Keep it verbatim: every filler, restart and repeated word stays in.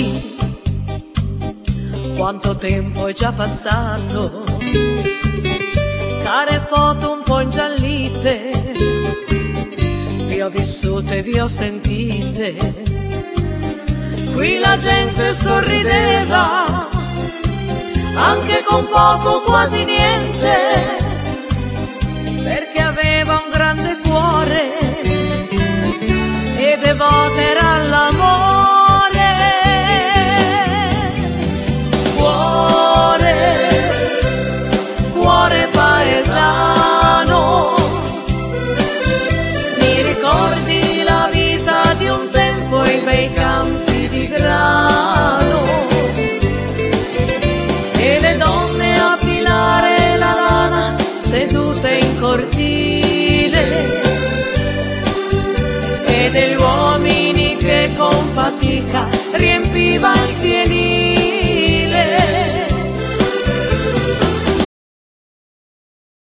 qui, quanto tempo è già passato, care foto un po' ingiallite, vi ho vissute, vi ho sentite, qui la gente sorrideva, anche con poco, quasi niente, perché aveva un grande cuore e devota era